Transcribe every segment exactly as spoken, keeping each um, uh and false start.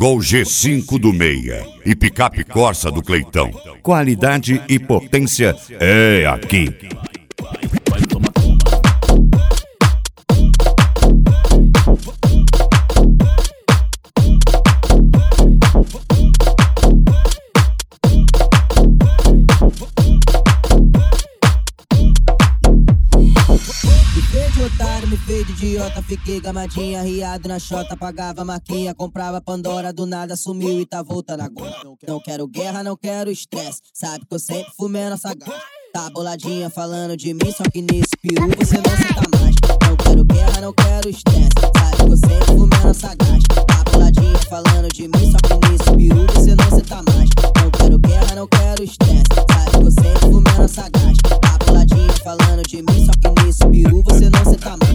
Gol G cinco do Meia e picape Corsa do Cleitão. Qualidade e potência é aqui. Me fez de idiota, fiquei gamadinha, riado na chota, pagava marquinha, comprava Pandora, do nada sumiu e tá voltando agora. Não quero guerra, não quero estresse, sabe que eu sempre fumei nessa gata. Tá boladinha falando de mim, só que nesse peru você não senta mais. Não quero guerra, não quero estresse, sabe que eu sempre fumei nessa gata. Tá boladinha falando de mim, só que nesse peru você não senta mais. Não quero guerra, não quero estresse, sabe que eu sempre fumei nessa gata. Tá boladinha falando de mim, só que nesse peru você não senta mais.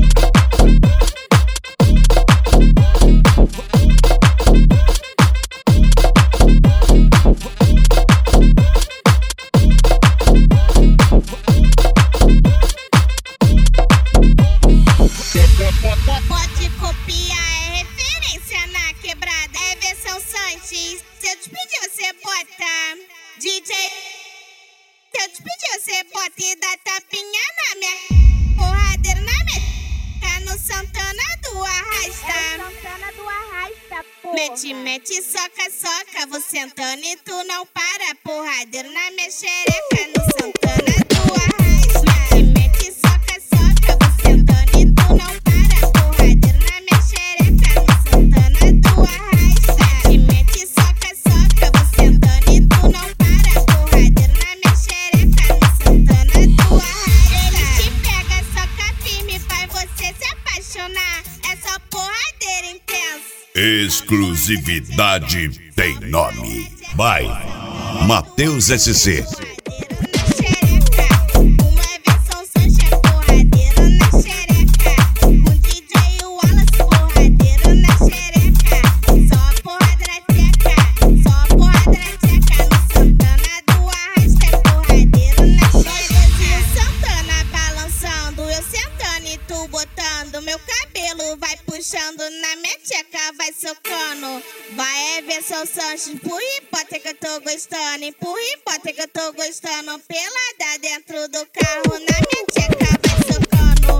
Pode copiar, é referência na quebrada. É versão Sanches. Se eu te pedir, você bota D J. Se eu te pedir, você bota e dá tapinha na minha. Porradeiro na minha. Tá no Santana do Arrasta. É o Santana do Arrasta, porra. Mete, mete, soca, soca. Vou sentando e tu não para. Porradeiro na minha xereca. No Santana do Arrasta. Mete, mete, soca, soca. Vou sentando e tu não para. Porradeiro na minha xereca. No Santana do Arrasta. Mete, soca, soca. Vou sentando e tu não para. Porradeiro na minha xereca. No Santana do Arrasta. Ele te pega, soca firme, faz você se apaixonar. É só porradeira intensa. Exclusividade tem nome. Vai, Matheus S C. Meu cabelo vai puxando na minha tcheca, vai socando. Vai é ver seu Sanches, empurra e bota que eu tô gostando. Empurra e bota que eu tô gostando. Pelada dentro do carro, na minha tcheca vai socando.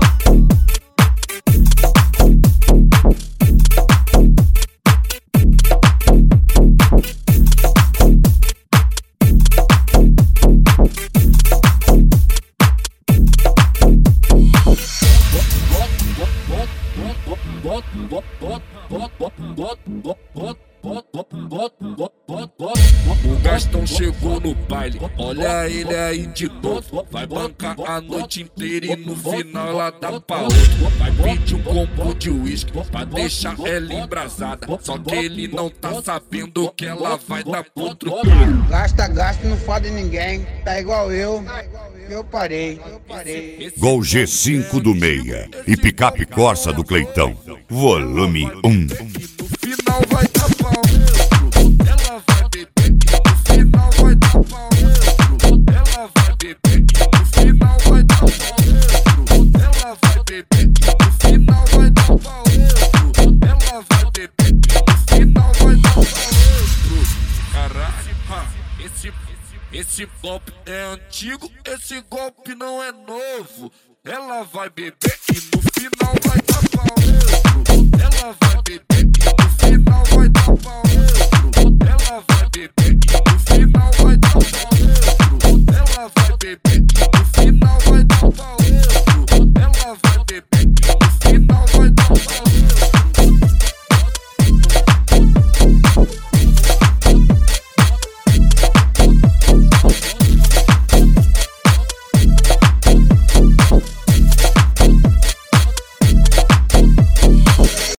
O Gastão chegou no baile, olha ele aí de novo. Vai bancar a noite inteira e no final ela dá pra outro. Vai pedir um combo de uísque pra deixar ela embrasada. Só que ele não tá sabendo que ela vai dar contra o Gasta, gasta, não fode ninguém. Tá igual eu. Eu parei, eu parei. Gol G cinco do Meia e picape Corsa do Cleitão. Volume um. No final vai dar pau dentro, ela vai beber e no final vai dar pau dentro. Ela vai beber e no final vai dar pau dentro. Ela vai beber e no final vai dar pau dentro. Ela vai beber e no final vai dar pau dentro. Caralho, esse, esse golpe é antigo, esse golpe não é novo. Ela vai beber e no final vai dar pau dentro. Ela vai beber e no final vai dar pau dentro.